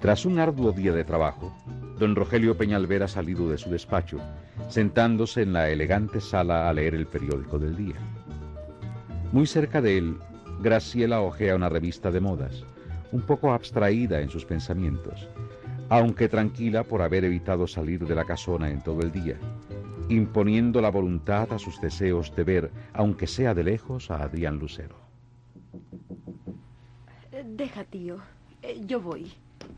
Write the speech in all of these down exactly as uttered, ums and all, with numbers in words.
Tras un arduo día de trabajo, don Rogelio Peñalver ha salido de su despacho, sentándose en la elegante sala a leer el periódico del día. Muy cerca de él, Graciela hojea una revista de modas, un poco abstraída en sus pensamientos, aunque tranquila por haber evitado salir de la casona en todo el día, imponiendo la voluntad a sus deseos de ver, aunque sea de lejos, a Adrián Lucero. Deja, tío. Yo voy.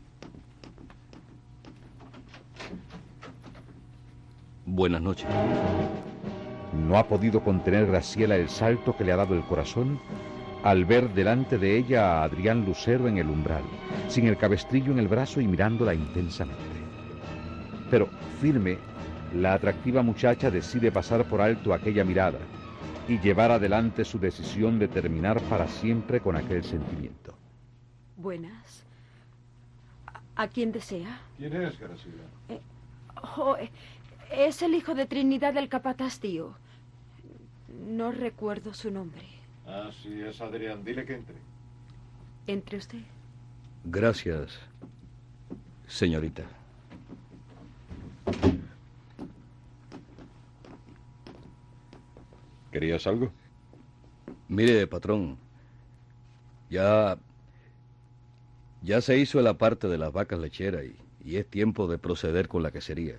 Buenas noches. No ha podido contener Graciela el salto que le ha dado el corazón al ver delante de ella a Adrián Lucero en el umbral, sin el cabestrillo en el brazo y mirándola intensamente. Pero, firme, la atractiva muchacha decide pasar por alto aquella mirada y llevar adelante su decisión de terminar para siempre con aquel sentimiento. Buenas. ¿A, a quién desea? ¿Quién es, Graciela? Eh, oh, eh, es el hijo de Trinidad del capataz, tío. No recuerdo su nombre. Ah, sí, es Adrián. Dile que entre. ¿Entre usted? Gracias, señorita. ¿Querías algo? Mire, patrón, ya... Ya se hizo la parte de las vacas lecheras y, y es tiempo de proceder con la quesería.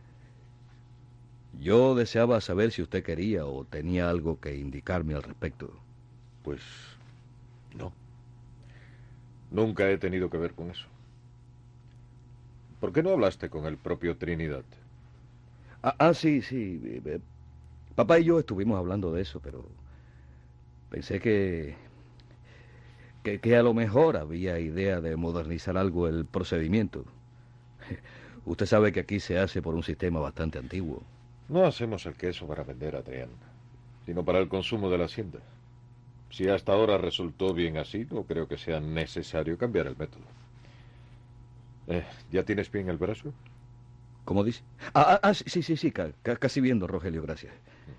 Yo deseaba saber si usted quería o tenía algo que indicarme al respecto. Pues no. Nunca he tenido que ver con eso. ¿Por qué no hablaste con el propio Trinidad? Ah, ah sí, sí. eh, Papá y yo estuvimos hablando de eso, pero pensé que, que, que a lo mejor había idea de modernizar algo el procedimiento. Usted sabe que aquí se hace por un sistema bastante antiguo. No hacemos el queso para vender, Adrián, sino para el consumo de la hacienda. Si hasta ahora resultó bien así, no creo que sea necesario cambiar el método. Eh, ¿Ya tienes bien el brazo? ¿Cómo dice? Ah, ah, ah sí, sí, sí, ca, ca, casi viendo, Rogelio, gracias.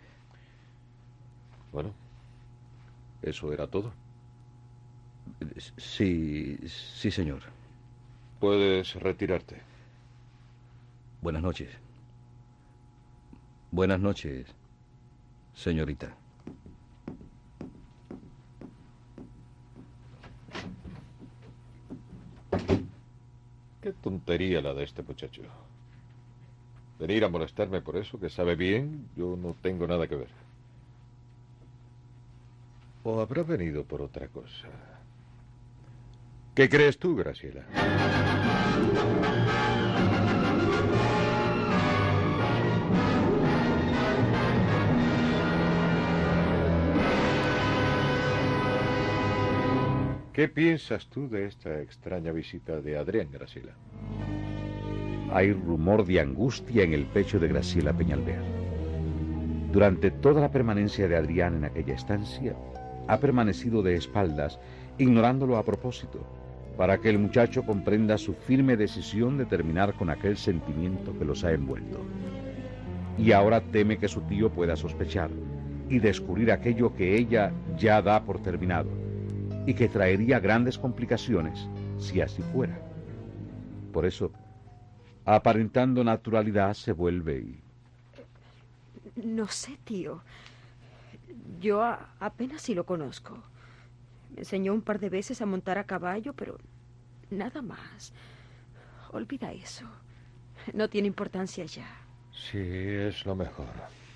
Bueno, eso era todo. Sí, sí, señor. Puedes retirarte. Buenas noches. Buenas noches, señorita. Qué tontería la de este muchacho. Venir a molestarme por eso, que sabe bien, yo no tengo nada que ver. ¿O habrá venido por otra cosa? ¿Qué crees tú, Graciela? ¿Qué piensas tú de esta extraña visita de Adrián, Graciela? Hay rumor de angustia en el pecho de Graciela Peñalver. Durante toda la permanencia de Adrián en aquella estancia, ha permanecido de espaldas, ignorándolo a propósito, para que el muchacho comprenda su firme decisión de terminar con aquel sentimiento que los ha envuelto. Y ahora teme que su tío pueda sospechar y descubrir aquello que ella ya da por terminado, y que traería grandes complicaciones si así fuera. Por eso, aparentando naturalidad, se vuelve y... No sé, tío. Yo a, apenas si lo conozco. Me enseñó un par de veces a montar a caballo, pero nada más. Olvida eso. No tiene importancia ya. Sí, es lo mejor.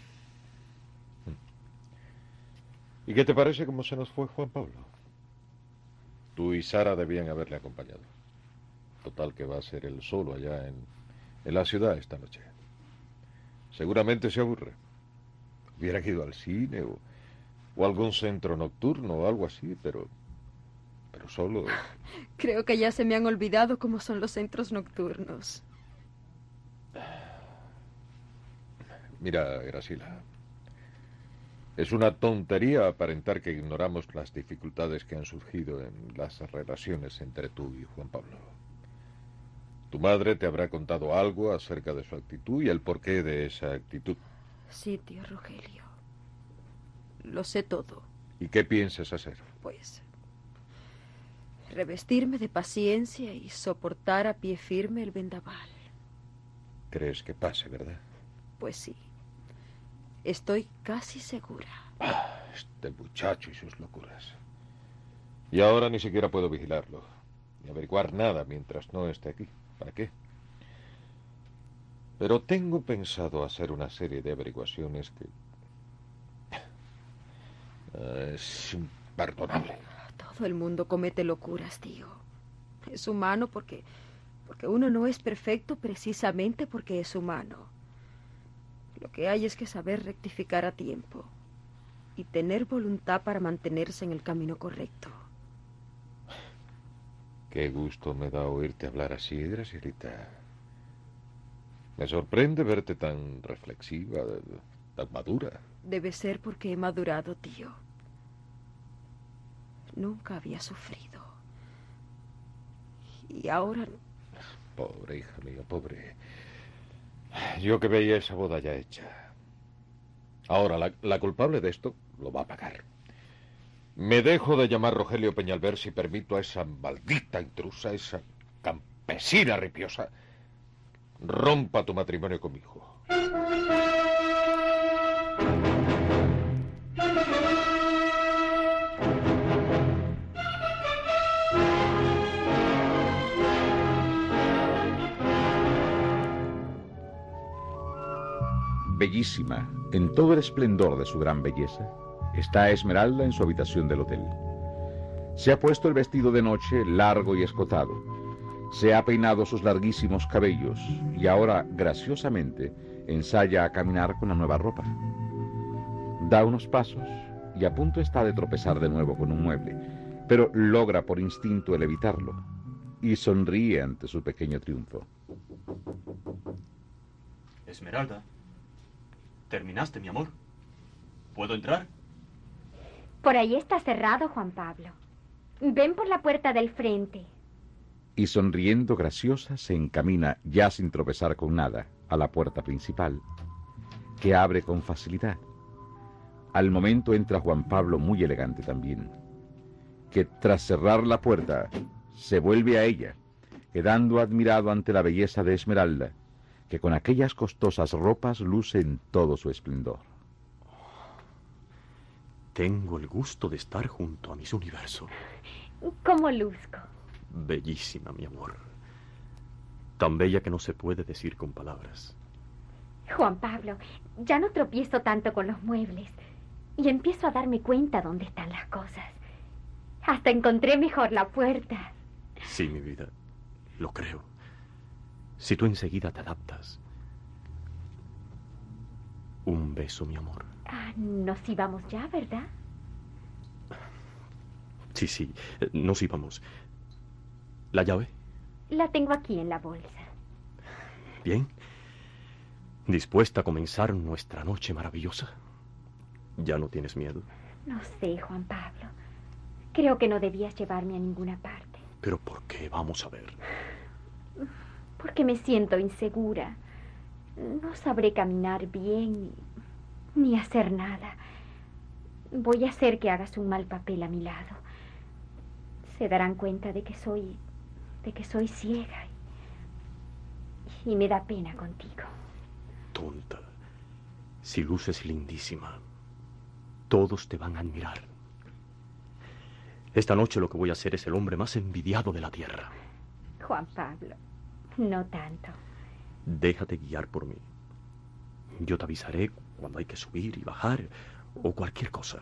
¿Y qué te parece cómo se nos fue Juan Pablo? Tú y Sara debían haberle acompañado. Total que va a ser él solo allá en, en la ciudad esta noche. Seguramente se aburre. Hubiera ido al cine o, o a algún centro nocturno o algo así, pero... Pero solo... Creo que ya se me han olvidado cómo son los centros nocturnos. Mira, Graciela, es una tontería aparentar que ignoramos las dificultades que han surgido en las relaciones entre tú y Juan Pablo. Tu madre te habrá contado algo acerca de su actitud y el porqué de esa actitud. Sí, tío Rogelio. Lo sé todo. ¿Y qué piensas hacer? Pues... Revestirme de paciencia y soportar a pie firme el vendaval. ¿Crees que pase, verdad? Pues sí. Estoy casi segura. Ah, este muchacho y sus locuras. Y ahora ni siquiera puedo vigilarlo, ni averiguar nada mientras no esté aquí. ¿Para qué? Pero tengo pensado hacer una serie de averiguaciones que... Uh, es imperdonable. Todo el mundo comete locuras, tío. Es humano porque... porque uno no es perfecto precisamente porque es humano. Lo que hay es que saber rectificar a tiempo y tener voluntad para mantenerse en el camino correcto. Qué gusto me da oírte hablar así, Gracielita. Me sorprende verte tan reflexiva, tan madura. Debe ser porque he madurado, tío. Nunca había sufrido. Y ahora... Pobre hija mía, pobre. Yo que veía esa boda ya hecha. Ahora, la, la culpable de esto lo va a pagar. Me dejo de llamar Rogelio Peñalver si permito a esa maldita intrusa, esa campesina ripiosa, rompa tu matrimonio con mi hijo. Bellísima, en todo el esplendor de su gran belleza, está Esmeralda en su habitación del hotel. Se ha puesto el vestido de noche largo y escotado. Se ha peinado sus larguísimos cabellos y ahora, graciosamente, ensaya a caminar con la nueva ropa. Da unos pasos y a punto está de tropezar de nuevo con un mueble, pero logra por instinto el evitarlo y sonríe ante su pequeño triunfo. Esmeralda, ¿terminaste, mi amor? ¿Puedo entrar? Por ahí está cerrado, Juan Pablo. Ven por la puerta del frente. Y sonriendo graciosa se encamina, ya sin tropezar con nada, a la puerta principal, que abre con facilidad. Al momento entra Juan Pablo, muy elegante también, que tras cerrar la puerta se vuelve a ella, quedando admirado ante la belleza de Esmeralda, que con aquellas costosas ropas luce en todo su esplendor. Tengo el gusto de estar junto a Miss Universo. ¿Cómo luzco? Bellísima, mi amor. Tan bella que no se puede decir con palabras. Juan Pablo, ya no tropiezo tanto con los muebles y empiezo a darme cuenta dónde están las cosas. Hasta encontré mejor la puerta. Sí, mi vida, lo creo. Si tú enseguida te adaptas. Un beso, mi amor. Ah, nos íbamos ya, ¿verdad? Sí, sí, nos íbamos. ¿La llave? La tengo aquí en la bolsa. Bien. ¿Dispuesta a comenzar nuestra noche maravillosa? ¿Ya no tienes miedo? No sé, Juan Pablo. Creo que no debías llevarme a ninguna parte. ¿Pero por qué? Vamos a ver. Porque me siento insegura. No sabré caminar bien ni, ni hacer nada. Voy a hacer que hagas un mal papel a mi lado. Se darán cuenta de que soy... de que soy ciega. Y, y me da pena contigo. Tonta. Si luces lindísima, todos te van a admirar. Esta noche lo que voy a hacer es el hombre más envidiado de la tierra. Juan Pablo, no tanto. Déjate guiar por mí. Yo te avisaré cuando hay que subir y bajar o cualquier cosa.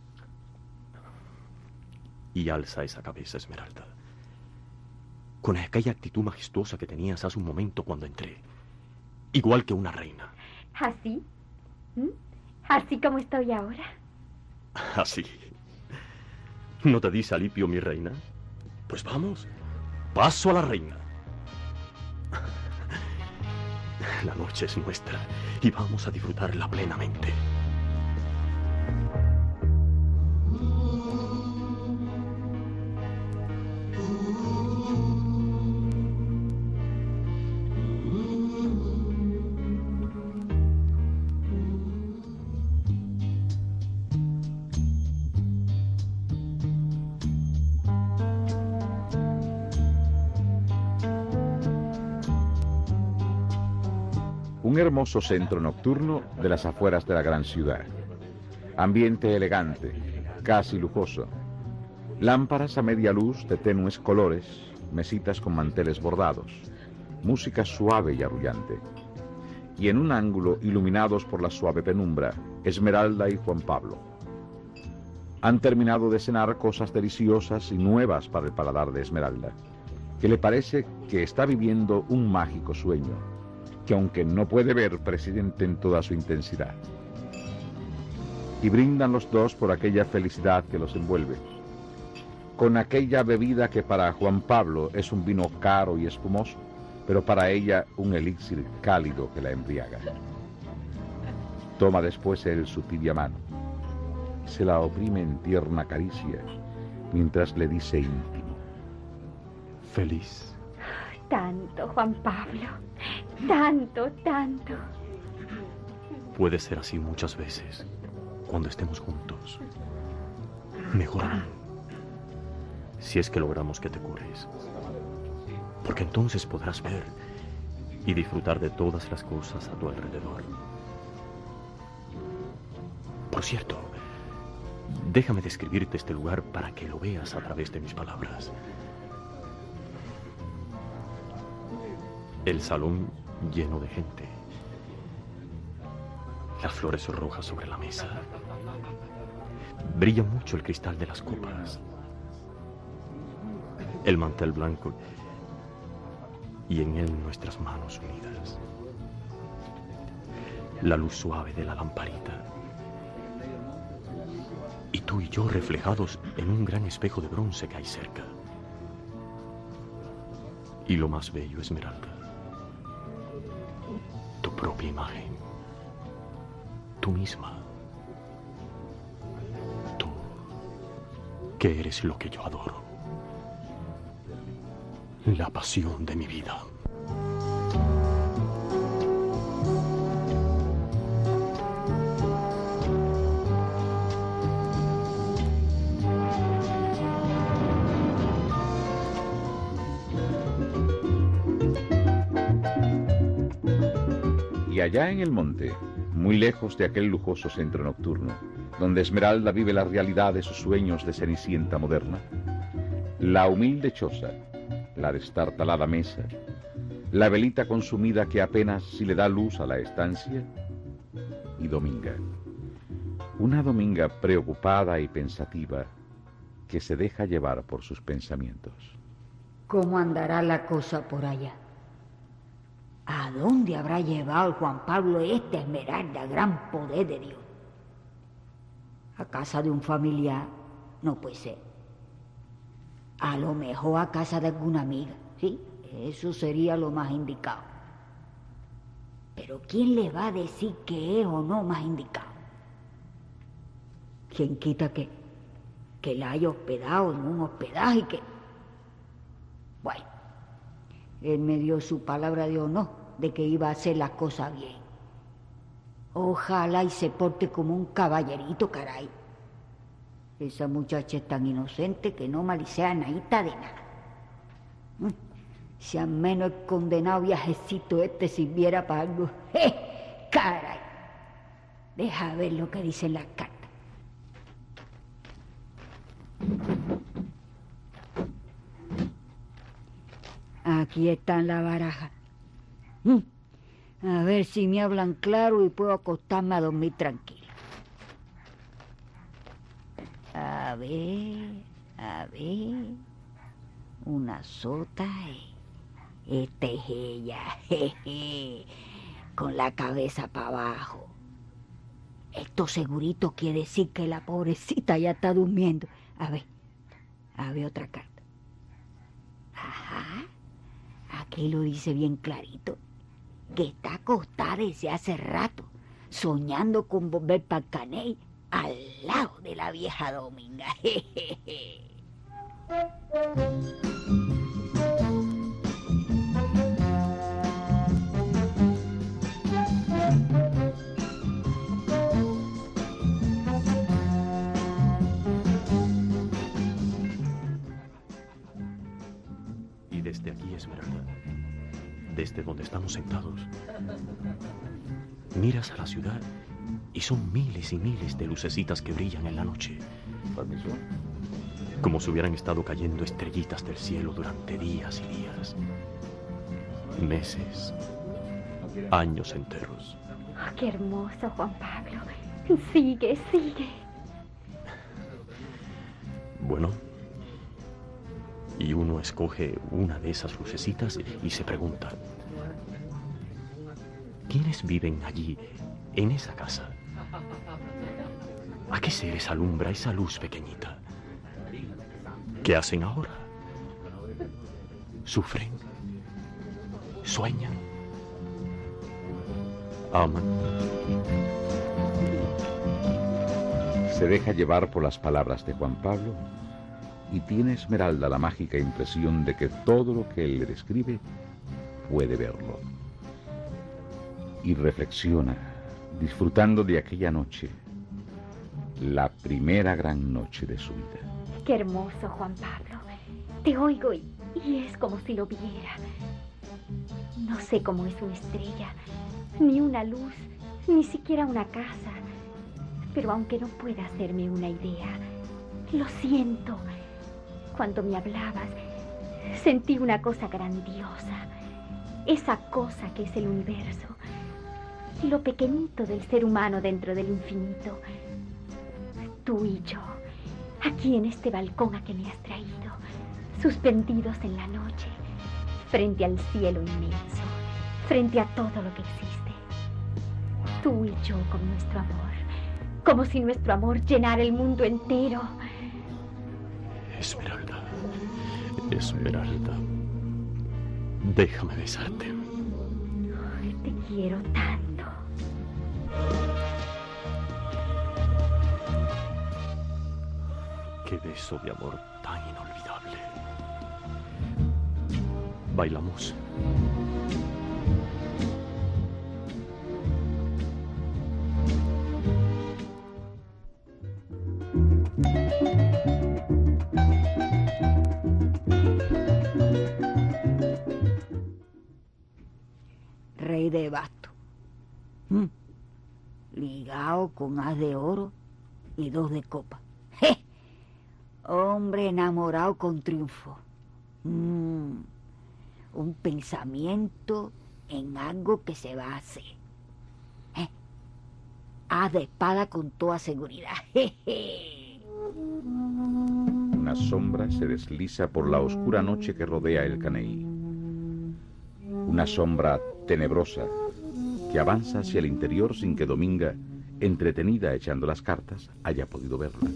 Y alza esa cabeza, Esmeralda, con aquella actitud majestuosa que tenías hace un momento cuando entré. Igual que una reina. ¿Así? ¿Mm? ¿Así como estoy ahora? Así. ¿No te dice Alipio, mi reina? Pues vamos, paso a la reina. La noche es nuestra y vamos a disfrutarla plenamente. Un hermoso centro nocturno de las afueras de la gran ciudad. Ambiente elegante, casi lujoso. Lámparas a media luz de tenues colores, mesitas con manteles bordados, música suave y arrullante. Y en un ángulo, iluminados por la suave penumbra, Esmeralda y Juan Pablo. Han terminado de cenar cosas deliciosas y nuevas para el paladar de Esmeralda, que le parece que está viviendo un mágico sueño, que aunque no puede ver, presiente en toda su intensidad. Y brindan los dos por aquella felicidad que los envuelve, con aquella bebida que para Juan Pablo es un vino caro y espumoso, pero para ella un elixir cálido que la embriaga. Toma después él su tibia mano, se la oprime en tierna caricia, mientras le dice íntimo: Feliz. Tanto, Juan Pablo, tanto, tanto. Puede ser así muchas veces, cuando estemos juntos. Mejor aún, si es que logramos que te cures. Porque entonces podrás ver y disfrutar de todas las cosas a tu alrededor. Por cierto, déjame describirte este lugar para que lo veas a través de mis palabras. El salón lleno de gente. Las flores rojas sobre la mesa. Brilla mucho el cristal de las copas. El mantel blanco y en él nuestras manos unidas. La luz suave de la lamparita. Y tú y yo reflejados en un gran espejo de bronce que hay cerca. Y lo más bello, Esmeralda, tu propia imagen. Tú misma. Tú, que eres lo que yo adoro. La pasión de mi vida. Y allá en el monte, muy lejos de aquel lujoso centro nocturno, donde Esmeralda vive la realidad de sus sueños de cenicienta moderna, la humilde choza, la destartalada mesa, la velita consumida que apenas si le da luz a la estancia, y Dominga, una Dominga preocupada y pensativa que se deja llevar por sus pensamientos. ¿Cómo andará la cosa por allá? ¿A dónde habrá llevado Juan Pablo esta Esmeralda, gran poder de Dios? ¿A casa de un familiar? No puede ser. A lo mejor a casa de alguna amiga, ¿sí? Eso sería lo más indicado. Pero ¿quién le va a decir que es o no más indicado? ¿Quién quita que, que la haya hospedado en un hospedaje que... Bueno, él me dio su palabra de honor de que iba a hacer las cosas bien. Ojalá y se porte como un caballerito, caray. Esa muchacha es tan inocente que no malicea nadita de nada. Si al menos el condenado viajecito este sirviera para algo. ¡Eh! ¡Caray! Deja ver lo que dicen las cartas. Aquí están las barajas. A ver si me hablan claro y puedo acostarme a dormir tranquilo. A ver, a ver. Una sota. Esta es ella. Jeje, con la cabeza para abajo. Esto segurito quiere decir que la pobrecita ya está durmiendo. A ver, a ver otra carta. Ajá. Aquí lo dice bien clarito. Que está acostada desde hace rato, soñando con volver para el Caney, al lado de la vieja Dominga. Jejeje. Y desde aquí, Esmeralda, desde donde estamos sentados, miras a la ciudad y son miles y miles de lucecitas que brillan en la noche. ¿Permiso? Como si hubieran estado cayendo estrellitas del cielo durante días y días. Meses, años enteros. Oh, qué hermoso, Juan Pablo. Sigue, sigue. Bueno, y uno escoge una de esas lucecitas y se pregunta, ¿quiénes viven allí, en esa casa? ¿A qué seres alumbra esa luz pequeñita? ¿Qué hacen ahora? ¿Sufren? ¿Sueñan? ¿Aman? Se deja llevar por las palabras de Juan Pablo y tiene Esmeralda la mágica impresión de que todo lo que él le describe puede verlo. Y reflexiona, disfrutando de aquella noche, la primera gran noche de su vida. Qué hermoso, Juan Pablo. Te oigo y, y es como si lo viera. No sé cómo es una estrella, ni una luz, ni siquiera una casa. Pero aunque no pueda hacerme una idea, lo siento. Cuando me hablabas, sentí una cosa grandiosa. Esa cosa que es el universo. Lo pequeñito del ser humano dentro del infinito. Tú y yo, aquí en este balcón a que me has traído, suspendidos en la noche, frente al cielo inmenso, frente a todo lo que existe. Tú y yo con nuestro amor, como si nuestro amor llenara el mundo entero. Esmeralda, Esmeralda, déjame besarte. Ay, te quiero tanto. Qué beso de amor tan inolvidable. ¿Bailamos? Rey de bastos. Mm. Ligado con as de oro y dos de copa. ¡Je! Hombre enamorado con triunfo. Mm. Un pensamiento en algo que se va a hacer. ¿Eh? As de espada con toda seguridad. ¡Je! Una sombra se desliza por la oscura noche que rodea el Caney. Una sombra tenebrosa que avanza hacia el interior sin que Dominga, entretenida echando las cartas, haya podido verla.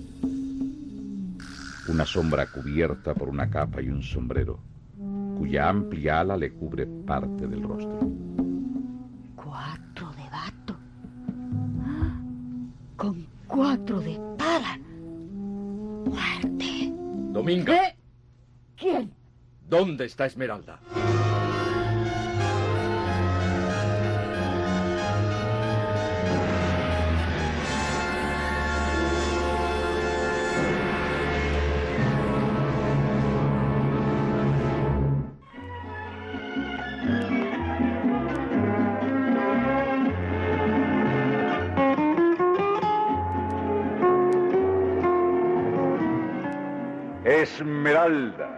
Una sombra cubierta por una capa y un sombrero, cuya amplia ala le cubre parte del rostro. Cuatro de bastos. ¡Ah! Con cuatro de espada. ¡Muerte! Dominga. ¿Eh? ¿Quién? ¿Dónde está Esmeralda? Esmeralda,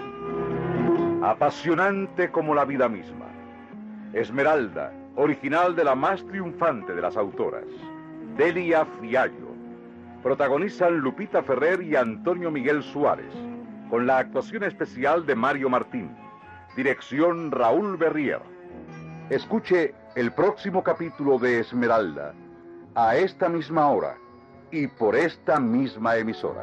apasionante como la vida misma. Esmeralda, original de la más triunfante de las autoras, Delia Fiallo. Protagonizan Lupita Ferrer y Antonio Miguel Suárez, con la actuación especial de Mario Martín. Dirección Raúl Berrier. Escuche el próximo capítulo de Esmeralda, a esta misma hora y por esta misma emisora.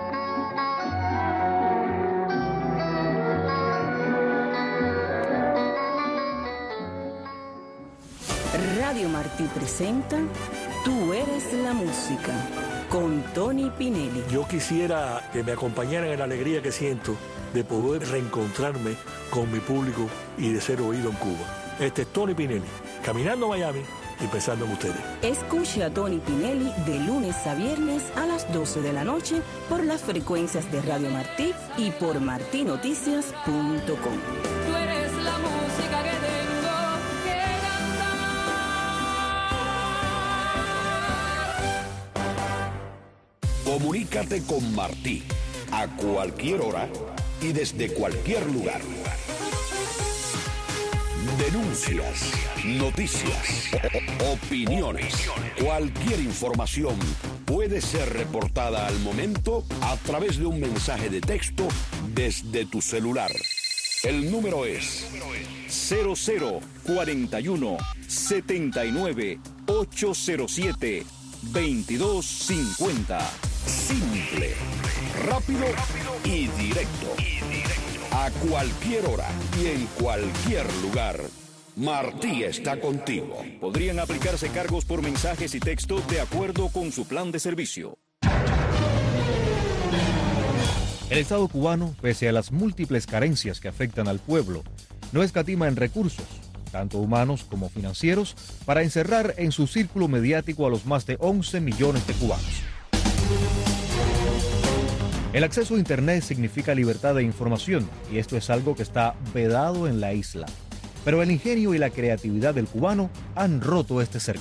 Radio Martí presenta Tú eres la música, con Tony Pinelli. Yo quisiera que me acompañaran en la alegría que siento de poder reencontrarme con mi público y de ser oído en Cuba. Este es Tony Pinelli, caminando a Miami y pensando en ustedes. Escuche a Tony Pinelli de lunes a viernes a las doce de la noche por las frecuencias de Radio Martí y por martinoticias punto com. Tú eres la música que tengo. Comunícate con Martí a cualquier hora y desde cualquier lugar. Denuncias, noticias, o- opiniones, cualquier información puede ser reportada al momento a través de un mensaje de texto desde tu celular. El número es cero cero cuarenta y uno setenta y nueve ochocientos siete veintidós cincuenta. Simple, rápido y directo. A cualquier hora y en cualquier lugar, Martí está contigo. Podrían aplicarse cargos por mensajes y texto de acuerdo con su plan de servicio. El Estado cubano, pese a las múltiples carencias que afectan al pueblo, no escatima en recursos, tanto humanos como financieros, para encerrar en su círculo mediático a los más de once millones de cubanos. El acceso a Internet significa libertad de información, y esto es algo que está vedado en la isla. Pero el ingenio y la creatividad del cubano han roto este cerco.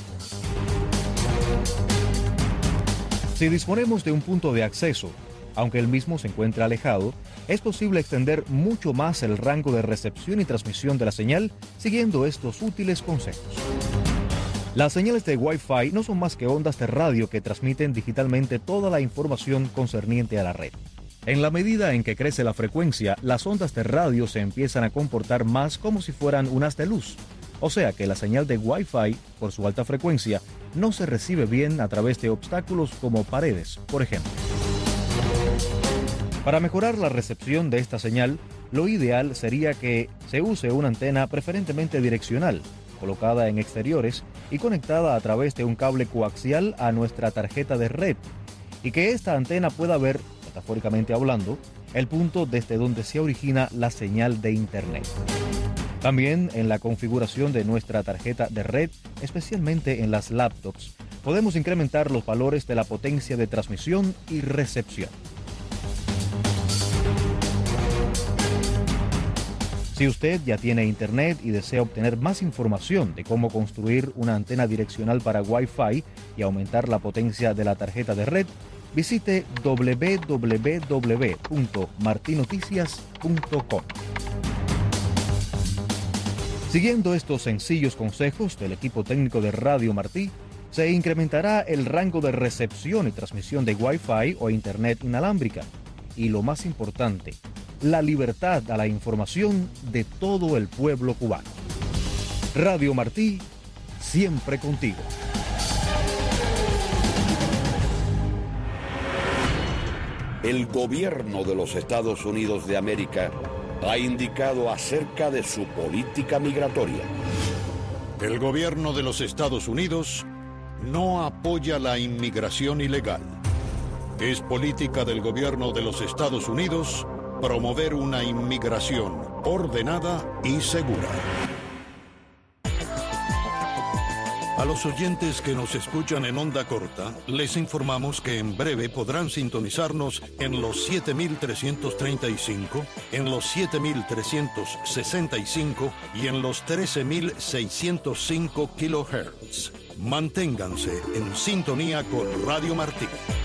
Si disponemos de un punto de acceso, aunque el mismo se encuentra alejado, es posible extender mucho más el rango de recepción y transmisión de la señal siguiendo estos útiles consejos. Las señales de Wi-Fi no son más que ondas de radio que transmiten digitalmente toda la información concerniente a la red. En la medida en que crece la frecuencia, las ondas de radio se empiezan a comportar más como si fueran unas de luz. O sea que la señal de Wi-Fi, por su alta frecuencia, no se recibe bien a través de obstáculos como paredes, por ejemplo. Para mejorar la recepción de esta señal, lo ideal sería que se use una antena preferentemente direccional, colocada en exteriores y conectada a través de un cable coaxial a nuestra tarjeta de red, y que esta antena pueda ver, metafóricamente hablando, el punto desde donde se origina la señal de Internet. También en la configuración de nuestra tarjeta de red, especialmente en las laptops, podemos incrementar los valores de la potencia de transmisión y recepción. Si usted ya tiene Internet y desea obtener más información de cómo construir una antena direccional para Wi-Fi y aumentar la potencia de la tarjeta de red, visite doble u doble u doble u punto martinoticias punto com. Siguiendo estos sencillos consejos del equipo técnico de Radio Martí, se incrementará el rango de recepción y transmisión de Wi-Fi o Internet inalámbrica. Y lo más importante, la libertad a la información de todo el pueblo cubano. Radio Martí, siempre contigo. El gobierno de los Estados Unidos de América ha indicado acerca de su política migratoria. El gobierno de los Estados Unidos no apoya la inmigración ilegal. Es política del gobierno de los Estados Unidos promover una inmigración ordenada y segura. A los oyentes que nos escuchan en onda corta, les informamos que en breve podrán sintonizarnos en los siete mil trescientos treinta y cinco, en los siete mil trescientos sesenta y cinco y en los trece mil seiscientos cinco kilohertz. Manténganse en sintonía con Radio Martí.